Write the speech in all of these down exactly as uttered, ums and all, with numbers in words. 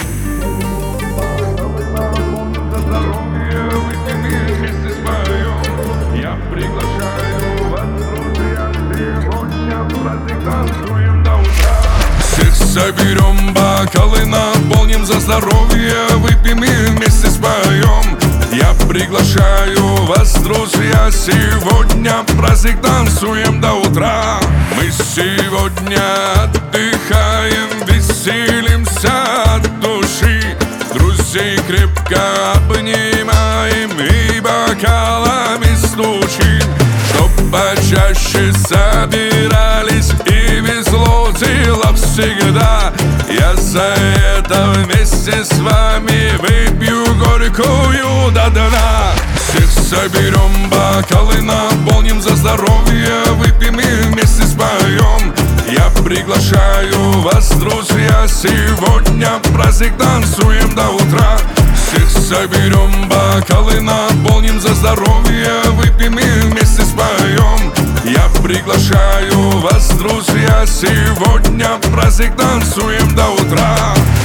Я приглашаю вас, друзья, сегодня праздник, танцуем до утра. Всех соберем, бокалы наполним за здоровье, выпьем и вместе споем. Я приглашаю вас, друзья, сегодня праздник, танцуем до утра. Мы сегодня отдыхаем, веселимся от души. Друзей крепко обнимаем и бокалами стучим. Чтоб почаще собирались и везло дело всегда. Я за это вместе с вами выпью горькую до дна. Всех соберем, бокалы наполним за здоровье, выпьем и вместе споем. Я приглашаю вас, друзья, сегодня праздник, танцуем до утра. Всех соберем, бокалы наполним за здоровье, выпьем и вместе споем. Я приглашаю вас, друзья, сегодня праздник, танцуем до утра.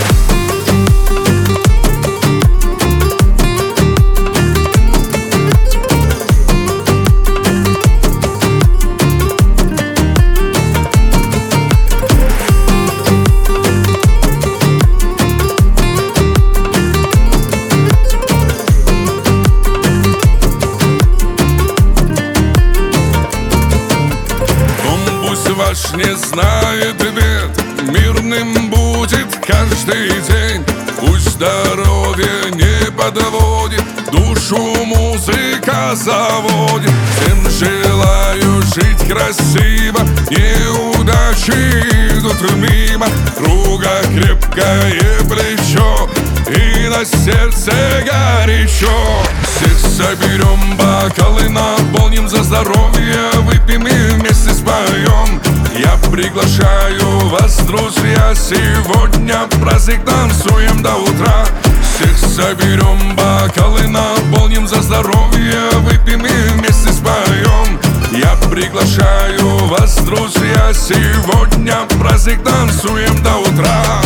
Ваш не знает бед, мирным будет каждый день. Пусть здоровье не подводит, душу музыка заводит. Всем желаю жить красиво, неудачи идут мимо. Друга крепкое плечо и на сердце горячо. Всех соберем, бокалы наполним за здоровье, выпьем и вместе споем. Я приглашаю вас, друзья, сегодня праздник, танцуем до утра. Всех соберем, бокалы наполним за здоровье, выпьем и вместе споем. Я приглашаю вас, друзья, сегодня праздник, танцуем до утра.